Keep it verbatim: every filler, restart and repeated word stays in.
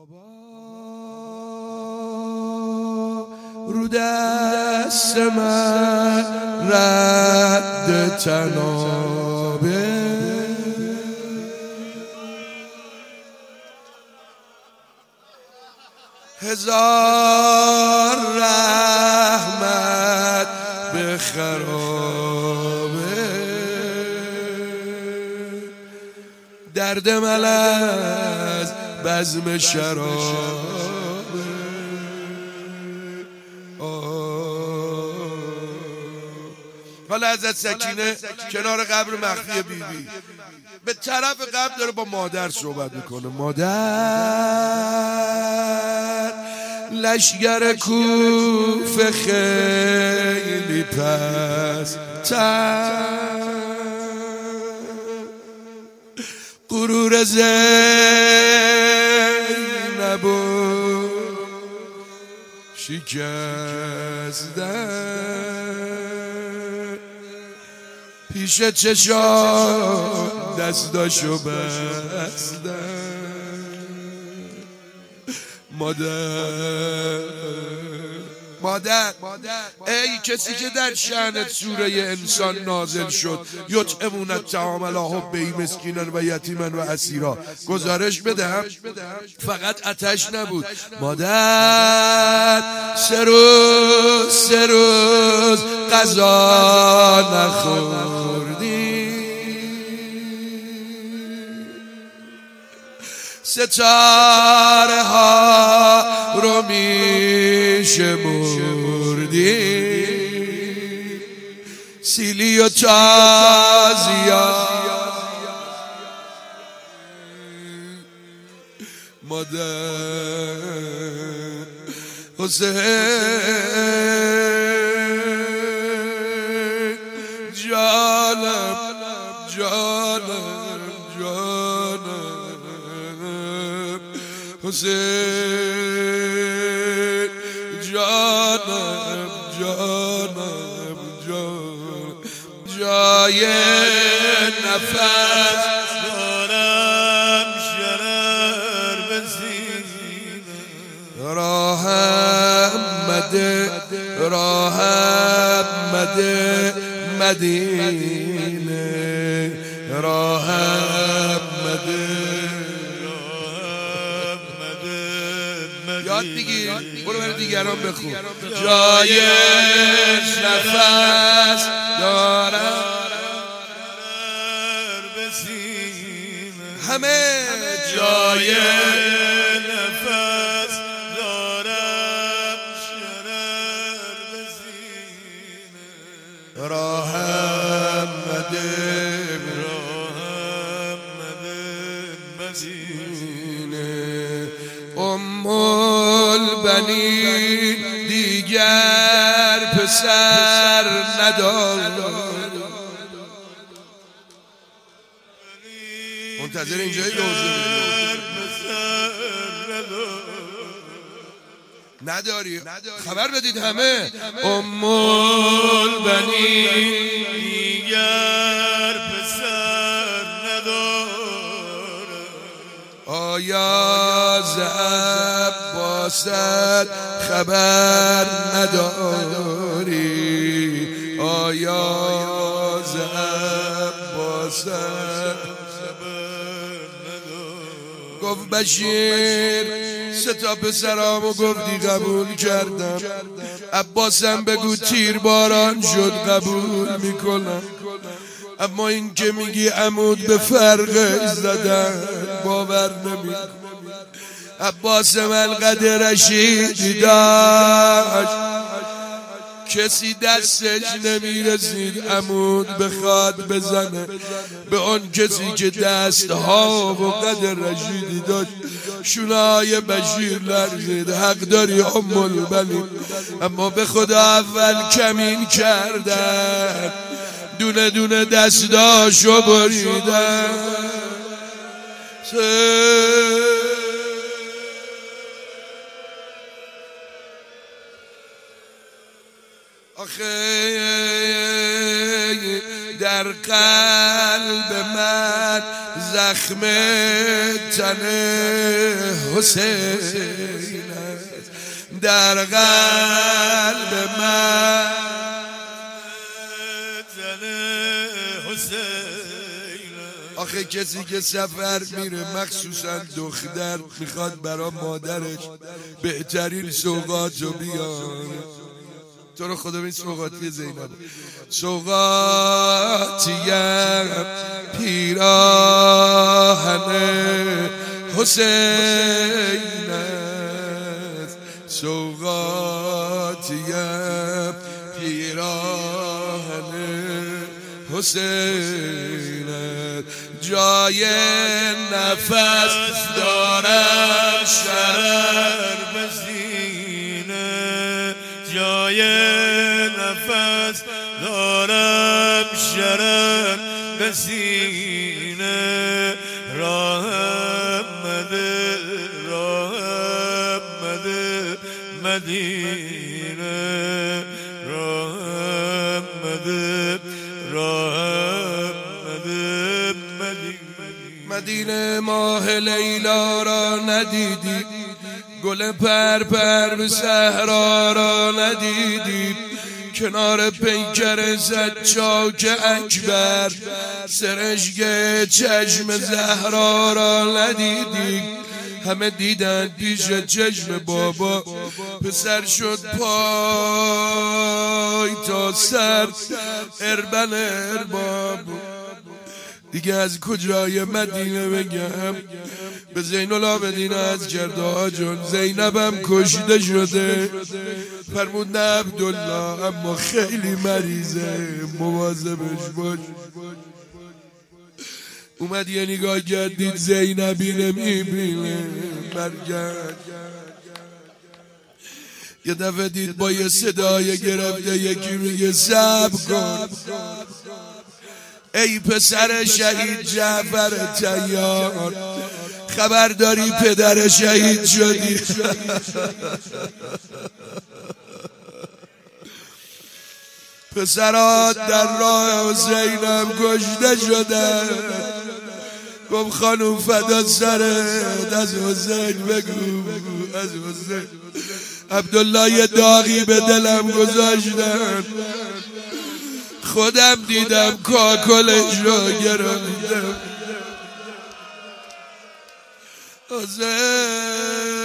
رو دست من رد تنابه هزار رحمت به خرابه درد من از بزم شرابه حالا حضرت سکینه کنار قبر مخفی بی بی به طرف قبر داره با مادر صحبت میکنه. مادر لشگر کوفه خیلی پس تر غرور زینبو شکستن پیش چشام دستاشو بستن. مادر مادر ای کسی که در شأنت سوره انسان نازل شد یطعمون الطعام علی حبه مسکینا و یتیما و اسیرا، گزارش بدهم فقط آتش نبود. مادر سه روز سه روز غذا نخوردی، ستاره ها رو میشمردی، سیلی و تازیا. مادر حسین جانم جانم جانم حسین جانم جانم جانم جای نفس دارم شرر بسیدم راهم مده راهم مده مدینه راهم مده یاد بگیر برو برای دیگران بخون. جای نفس دارم همه جای نفس دارم شرر بسینه راهم مده راهم مده مدینه ام البنین دیگر پسر ندارد. منتظر اینجایی که حضور نداری خبر بدید همه. ام البنین دیگر پسر ندارد، آیا ز عباست خبر نداری، آیا ز عباست گفت بشیر سه تا پسرامو گفتی قبول کردم، عباسم بگو تیر باران شد قبول میکنم، اما این که میگی عمود به فرق زدن باور نمیکنم. عباس من قدر رشیدی داشت کسی دستش نمیرسید عمود بخواد بزنه به اون کسی که دستها و قدر رشیدی داشت. شونای بشیر لرزید. حق داری ام البنین، اما به خدا اول کمین کردن دونه دونه دستاشو بریدن. آخه در قلب من زخم تن حسین در قلب من تن حسین. آخه کسی که سفر میره مخصوصا دختر میخواد برا مادرش بهترین سوغاتو بیاره. تو رو خدا این سوغاتی زینب سوغاتیم پیراهن حسین است سوغاتیم پیراهن حسین است جای نفس دارم شرر بزینه جای نفس دارم شرر بزینه راهم مده راهم مده مدینه راهم مده راهم مده مدینه مدینه ماه لیلا را ندیدی گل پر پر به صحرا را ندیدی کنار پیکر زجاج اکبر سرشک چشم زهرا را ندیدی همه دیدن پیش چشم بابا پسر شد پای تا سر اربن ارباب دیگه از کجای مدینه بگم به زین العابدین از کرده جون زینبم کشته شده فرمود نه عبدالله اما خیلی مریضه مواظبش باش. اومد یه نگاه کردید زینبی نمیبینه برگرد یه دفعه دید با یه صدای گرفته یکی میگه صبر کن ای پسر شهید جعفر طیار خبر داری پدر شهید شدی. پسرات در راه حسینم کشته شدن. گفت خانوم فدا سرت از حسین بگو از حسین. عبدالله یه داغی به دلم گذاشتن خودم دیدم کاکلش رو گرفتم. حسین